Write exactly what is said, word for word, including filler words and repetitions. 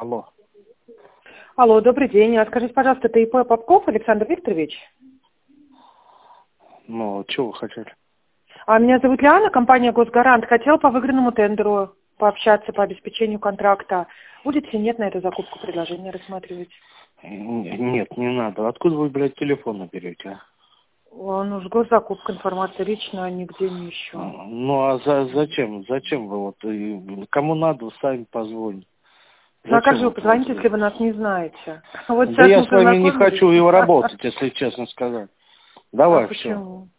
Алло. Алло, добрый день. А скажите, пожалуйста, это ИП Попков Александр Викторович? Ну, чего вы хотели? А меня зовут Лиана, компания «Госгарант». Хотела по выигранному тендеру пообщаться по обеспечению контракта. Будете или нет на эту закупку предложение рассматривать? Нет, не надо. Откуда вы, блядь, телефон берете, а? Ну, ж госзакупка, информация личная, нигде не ищу. Ну, а за, зачем? Зачем вы вот... и Кому надо, сами позвоните. Ну, а как Зачем же вы вот, позвоните, вот... если вы нас не знаете? Вот Да сейчас я мы с вами не познакомились. хочу и работать, если честно сказать. А Давай, все. почему?